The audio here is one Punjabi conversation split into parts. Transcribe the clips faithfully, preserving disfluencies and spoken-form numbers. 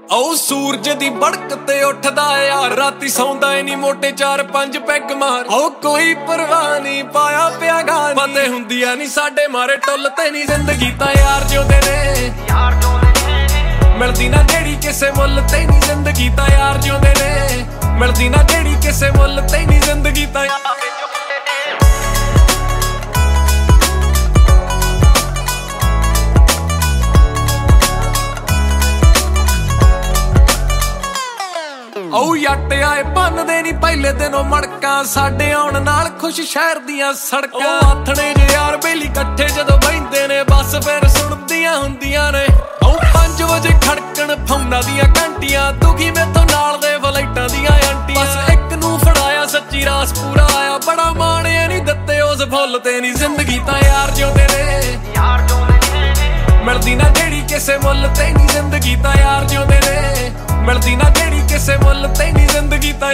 ਉਹ ਸੂਰਜ ਦੀ ਬੜਕ ਤੇ ਉੱਠਦਾ ਯਾਰ ਰਾਤੀ ਸੌਂਦਾ ਈ ਨਹੀਂ ਮੋਟੇ ਚਾਰ ਪੰਜ ਪੈਗ ਮਾਰ ਉਹ ਕੋਈ ਪਰਵਾਹ ਨਹੀਂ ਪਾਇਆ ਪਿਆ ਗਾਨੀ ਪਤੇ ਹੁੰਦੀਆਂ ਨਹੀਂ ਸਾਡੇ ਮਾਰੇ ਟੁੱਲ ਤੇ ਨਹੀਂ ਜ਼ਿੰਦਗੀ ਤਾਂ ਯਾਰ ਜਿਉਂਦੇ ਨੇ ਯਾਰ ਜਿਉਂਦੇ ਨੇ ਮਿਲਦੀ ਨਾ ਜਿਹੜੀ ਕਿਸੇ ਮੁੱਲ ਤੇ ਨਹੀਂ ਜ਼ਿੰਦਗੀ ਤਾਂ ਯਾਰ ਜਿਉਂਦੇ ਨੇ ਮਿਲਦੀ ਨਾ ਜਿਹੜੀ ਕਿਸੇ ਮੁੱਲ ਤੇ ਨਹੀਂ ਜ਼ਿੰਦਗੀ ਤਾਂ ਉਹ ਜੱਟ ਆਏ ਭੰਨਦੇ ਨੀ ਪਹਿਲੇ ਦਿਨੋਂ ਮੜਕਾਂ ਸਾਡੇ ਆਉਣ ਨਾਲ ਖੁਸ਼ ਸ਼ਹਿਰ ਦੀਆਂ ਸੜਕਾਂ ਆਥਣੇ ਜੇ ਯਾਰ ਬੇਲੀ ਇਕੱਠੇ ਜਦੋਂ ਬਹਿੰਦੇ ਨੇ ਬਸ ਫਿਰ ਸੁਣਦੀਆਂ ਹੁੰਦੀਆਂ ਨੇ ਉਹ ਪੰਜ ਵਜੇ ਖੜਕਣ ਫੌਨਾਂ ਦੀਆਂ ਘੰਟੀਆਂ ਦੁਖੀ ਮੇਥੋਂ ਨਾਲ ਦੇ ਫਲਾਈਟਾਂ ਦੀਆਂ ਆਂਟੀਆਂ ਬਸ ਇੱਕ ਨੂੰ ਫੜਾਇਆ ਸੱਚੀ ਰਾਸ ਪੂਰਾ ਆਇਆ ਬੜਾ ਮਾਣਿਆ ਨਹੀਂ ਦਿੱਤੇ ਉਸ ਫੁੱਲ ਤੇ ਨਹੀਂ ਜ਼ਿੰਦਗੀ ਤਾਂ ਯਾਰ ਜਿਉਂਦੇ ਨੇ ਯਾਰ ਜਿਉਂਦੇ ਨੇ ਮਿਲਦੀ ਨਾ ਜਿਹੜੀ ਕਿਸੇ ਮੁੱਲ ਤੇ ਨਹੀਂ ਜ਼ਿੰਦਗੀ ਤਾਂ ਯਾਰ ਜਿਉਂਦੇ ਨੇ ਮਿਲਦੀ ਨਾ ਜਿਹੜੀ ਕਿਸੇ ਮੁੱਲ ਤੇ ਨਹੀਂ ਜ਼ਿੰਦਗੀ ਤਾਂ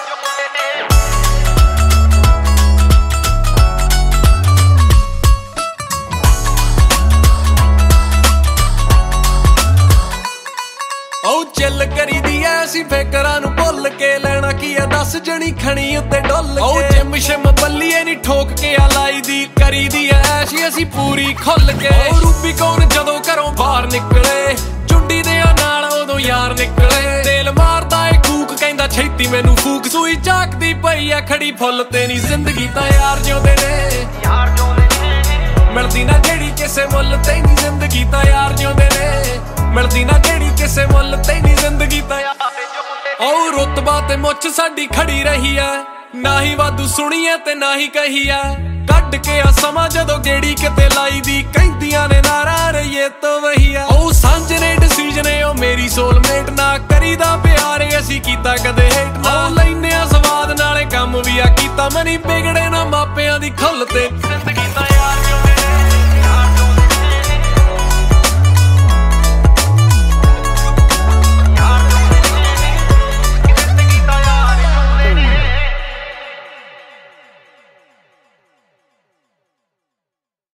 ਉਹ ਚੱਲ ਕਰੀਦੀ ਐ ਅਸੀਂ ਫੇਕਰਾਂ ਨੂੰ ਭੁੱਲ ਕੇ ਲੈਣਾ ਕੀ ਆ ਦਸ ਜਣੀ ਖਣੀ ਉੱਤੇ ਡੁੱਲ ਕੇ ਉਹ ਜਿਮ ਸ਼ਿਮ ਬੱਲੀਏ ਨੀ ਠੋਕ ਕੇ ਆ ਲਾਈ ਦੀ ਕਰੀਦੀ ਐ ਐਸੀ ਅਸੀਂ ਪੂਰੀ ਖੁੱਲ ਕੇ ਉਹ ਰੂਬੀ ਕੌਣ ਜਦੋਂ ਘਰੋਂ ਬਾਹਰ ਨਿਕਲੇ ਚੁੰਡੀ ਦੇ ਨਾਲ ਉਦੋਂ ਯਾਰ ਨਿਕਲੇ ਤੇਲ ਮਾਰਦਾ ਏ ਕੂਕ ਕਹਿੰਦਾ ਛੇਤੀ ਮੈਨੂੰ ਫੂਕ ਸੂਈ ਝਾਕਦੀ ਪਈ ਆ ਖੜੀ ਫੁੱਲ ਤੇ ਨਹੀਂ ਜ਼ਿੰਦਗੀ ਤਾਂ ਯਾਰ ਜਿਉਂਦੇ ਨੇ ਯਾਰ ਜਿਉਂਦੇ ਨੇ ਮਿਲਦੀ ਨਾ ਜਿਹੜੀ ਕਿਸੇ ਮੁੱਲ ਤੇ ਨਹੀਂ ਜ਼ਿੰਦਗੀ ਤਾਂ ਯਾਰ ਜਿਉਂਦੇ ਨੇ ਮਿਲਦੀ ਨਾ ਜਿਹੜੀ ਕਿਸੇ ਮੁੱਲ ਤੇ ਨਹੀਂ ਜ਼ਿੰਦਗੀ ਤਾਂ ਉਹ ਰੁਤਬਾ ਤੇ ਮੁੱਛ ਸਾਡੀ ਖੜੀ ਰਹੀ ਐ ਨਾ ਹੀ ਵਾਧੂ ਸੁਣੀਏ ਤੇ ਨਾ ਹੀ ਕਹੀਏ ਕੱਢ ਕੇ ਆ ਸਮਾਂ ਜਦੋਂ ਗੇੜੀ ਕਿਤੇ ਲਾਈ ਦੀ ਕਹਿੰਦੀਆਂ ਨੇ ਨਾਰਾ ਰਹੀਏ ਤੋਂ ਵਹੀ ਆ ਉਹ ਸਾਂਝ ਨੇ ਡਿਸੀਜਨ ਏ ਉਹ ਮੇਰੀ ਸੋਲਮੇਟ ਨਾ ਕਰੀਦਾ ਪਿਆਰ ਅਸੀਂ ਕੀਤਾ ਕਦੇ ਹੇਟ ਨਾ ਲੈਨੇ ਆ ਸਵਾਦ ਨਾਲੇ ਕੰਮ ਵੀ ਆ ਕੀਤਾ ਮਨੀ ਵਿਗੜੇ ਨਾ ਮਾਪਿਆਂ ਦੀ ਖੁੱਲ ਤੇ ਜ਼ਿੰਦਗੀ ਤਾਂ